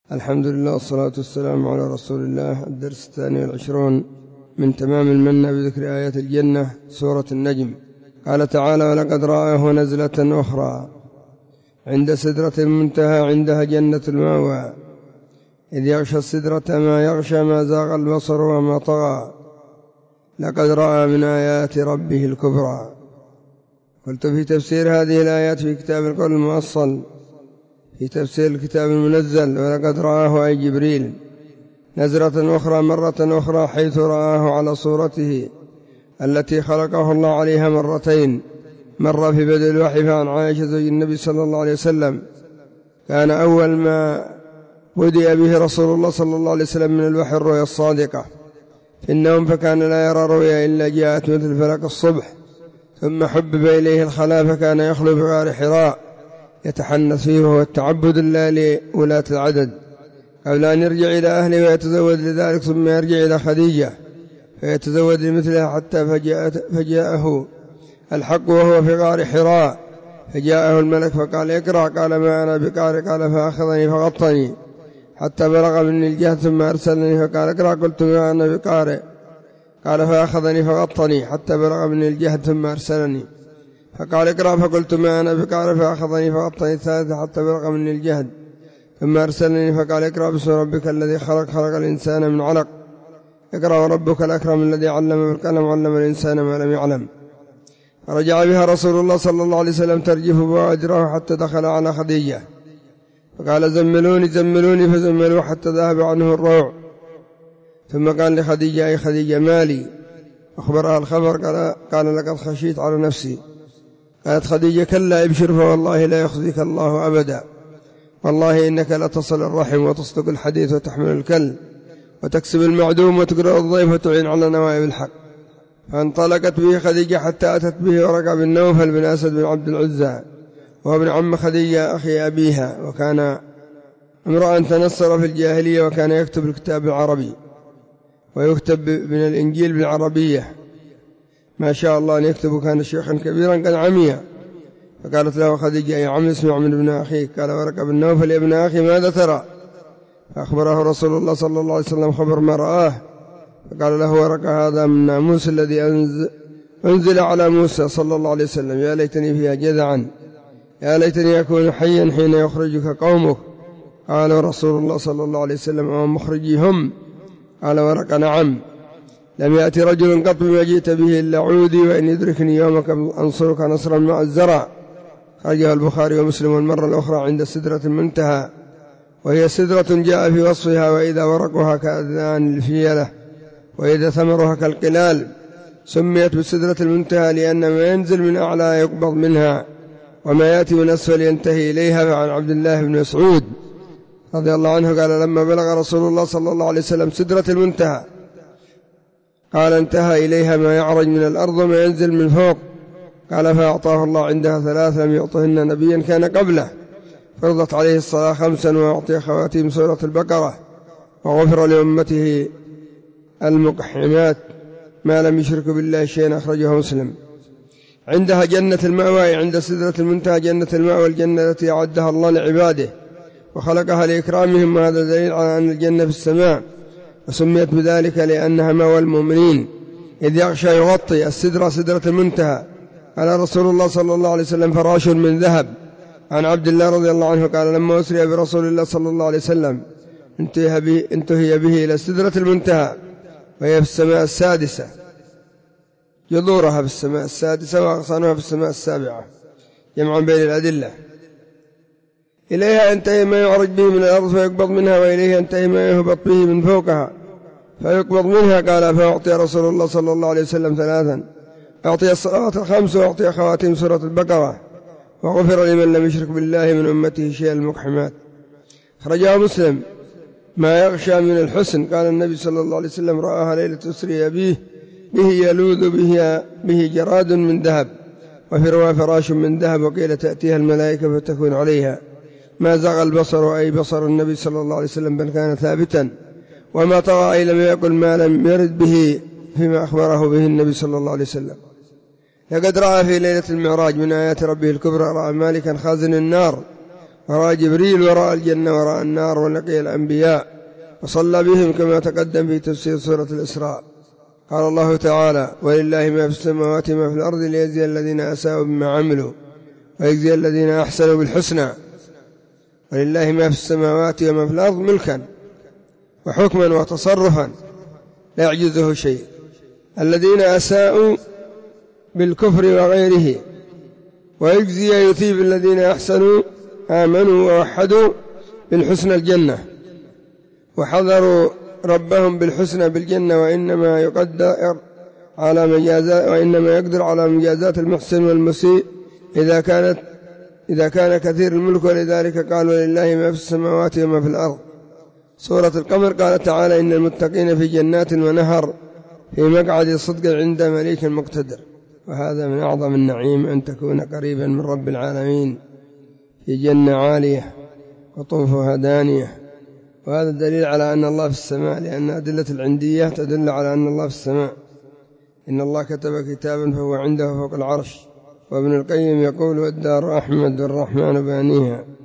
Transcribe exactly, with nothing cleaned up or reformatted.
الحمد لله والصلاة والسلام على رسول الله. الدرس الثاني والعشرون من تمام المنة بذكر آيات الجنة، سورة النجم. قال تعالى: ولقد رآه نزلة أخرى عند سدرة المنتهى عندها جنة المأوى إذ يغشى السدرة ما يغشى ما زاغ البصر وما طغى لقد رأى من آيات ربه الكبرى. قلت في تفسير هذه الآيات في كتاب القول المؤصل في تفسير الكتاب المنزل: ولقد رآه أي جبريل نزلة أخرى مرة أخرى، حيث رآه على صورته التي خلقه الله عليها مرتين، مرة في بدء الوحي فعن عائشة زوج النبي صلى الله عليه وسلم كان أول ما بدأ به رسول الله صلى الله عليه وسلم من الوحي الرؤيا الصادقة في النوم، فكان لا يرى رؤيا إلا جاءت مثل فلك الصبح، ثم حبب إليه الخلاء فكان يخلو في غار حراء يتحنث فيه وهو التعبد الله لولاة العدد قبل أن يرجع إلى أهله ويتزود لذلك، ثم يرجع إلى خديجة فيتزود لمثلها حتى فجاءه الحق وهو في غار حراء، فجاءه الملك فقال: اقرأ. قال: ما أنا بقارئ. قال: فأخذني فغطني حتى بلغ مني الجهد ثم أرسلني فقال: اقرأ. قلت: ما أنا بقارئ. قال: فأخذني فغطني حتى بلغ مني الجهد ثم أرسلني فقال: اقرأ. فقلت: ما أنا بقارئ. فأخذني فغطني الثالثة حتى بلغ مني الجهد ثم أرسلني فقال: اقرأ باسم ربك الذي خلق خلق الإنسان من علق اقرأ وربك الأكرم الذي علم بالقلم علم الإنسان ما لم يعلم. فرجع بها رسول الله صلى الله عليه وسلم ترجف بوادره حتى دخل على خديجة فقال: زملوني زملوني، فزملوه حتى ذهب عنه الروع، ثم قال لخديجة: أي خديجة مالي؟ أخبرها الخبر. قال, قال: لقد خشيت على نفسي. قالت خديجة: كلا ابشر فوالله لا يخزيك الله أبدا، والله إنك لتصل الرحم وتصدق الحديث وتحمل الكل وتكسب المعدوم وتقرأ الضيف وتعين على نوائب الحق. فانطلقت به خديجة حتى أتت به ورقة بن نوفل بن أسد بن عبد العزى وهو ابن عم خديجة أخي أبيها، وكان امرأ تنصر في الجاهلية، وكان يكتب الكتاب العربي ويكتب من الإنجيل بالعربية ما شاء الله أن يكتب، كان شيخا كبيرا قد عمي. فقالت له خديجة: يا عم اسمع من ابن أخيك. قال: ورقة بن نوفل: يا ابن أخي ماذا ترى؟ فأخبره رسول الله صلى الله عليه وسلم خبر ما رآه، فقال له: ورقة هذا من ناموس الذي أنزل على موسى صلى الله عليه وسلم، يا ليتني فيها جذعا، يا ليتني أكون حيا حين يخرجك قومك. قال رسول الله صلى الله عليه وسلم: أو مخرجي هم؟ قال ورقة: نعم، لم يأتي رجل قط بما جئت به إلا عودي، وإن يدركني يومك أنصرك نصرا مع الزرع. خرجه البخاري ومسلم المرة الأخرى عند سدرة المنتهى، وهي سدرة جاء في وصفها: وإذا ورقها كأذان الفيلة وإذا ثمرها كالقلال. سميت بسدرة المنتهى لأن ما ينزل من أعلى يقبض منها، وما يأتي من أسفل ينتهي إليها. فعن عبد الله بن مسعود رضي الله عنه قال: لما بلغ رسول الله صلى الله عليه وسلم سدرة المنتهى قال: انتهى إليها ما يعرج من الأرض وما ينزل من فوق. قال: فأعطاه الله عندها ثلاث لم يعطهن نبيا كان قبله، فرضت عليه الصلاة خمسا، وأعطي خواتيم سورة البقرة، وغفر لأمته المقحمات ما لم يشركوا بالله شيئا. أخرجه مسلم. عندها جنة المأوى عند سدرة المنتهى جنة المأوى، الجنة التي أعدها الله لعباده وخلقها لإكرامهم، وهذا دليل على أن الجنة في السماء، وسميت بذلك لأنها مأوى المؤمنين. إذ يغشى يغطي السدرة سدرة المنتهى. قال رسول الله صلى الله عليه وسلم: فراش من ذهب. عن عبد الله رضي الله عنه قال: لما أسري برسول الله صلى الله عليه وسلم انتهي به, انتهي به إلى سدرة المنتهى، وهي في السماء السادسة، جذورها في السماء السادسة وأغصانها في السماء السابعة، جمعا بين الأدلة. إليها ينتهي ما يعرج به من الأرض فيقبض منها، وإليه ينتهي ما يهبط به من فوقها فيقبض منها. قال: فأعطي رسول الله صلى الله عليه وسلم ثلاثا: أعطي الصلوات الخمس، وأعطي خواتيم سورة البقرة، وغفر لمن لم يشرك بالله من أمته شيئا المقحمات. خرجها مسلم. ما يغشى من الحسن. قال النبي صلى الله عليه وسلم: رآها ليلة أسري به به يلوذ به, به جراد من ذهب، وفي رواية فراش من ذهب، وقيل تأتيها الملائكة فتكون عليها. ما زغ البصر أي بصر النبي صلى الله عليه وسلم، بل كان ثابتا، وما طغى أي لم يقل ما لم يرد به فيما أخبره به النبي صلى الله عليه وسلم. لقد رأى في ليلة المعراج من آيات ربه الكبرى، رأى مالكا خازن النار ورأى جبريل وراء الجنة وراء النار ولقي الأنبياء وصلى بهم كما تقدم في تفسير سورة الإسراء. قال الله تعالى: ولله ما في السماوات وما في الأرض ليجزي الذين أساءوا بما عملوا ويجزي الذين أحسنوا بالحسنى. ولله ما في السماوات وما في الأرض ملكا وحكما وتصرفا لا يعجزه شيء. الذين أساءوا بالكفر وغيره، ويجزي يثيب الذين أحسنوا آمنوا ووحدوا بالحسنى الجنة، وحضروا ربهم بالحسنى بالجنة، وإنما يقدر على مجازات وإنما يقدر على مجازات المحسن والمسيء إذا كانت إذا كان كثير الملك. ولذلك قال: ولله ما في السماوات وما في الأرض. سورة القمر قال تعالى: إن المتقين في جنات ونهر في مقعد صدق عند مليك مقتدر. وهذا من أعظم النعيم أن تكون قريبا من رب العالمين في جنة عالية قطوفها دانية. وهذا دليل على أن الله في السماء، لأن أدلة العندية تدل على أن الله في السماء. إن الله كتب كتابا فهو عنده فوق العرش. وابن القيم يقول: والدار أحمد والرحمن بانيها.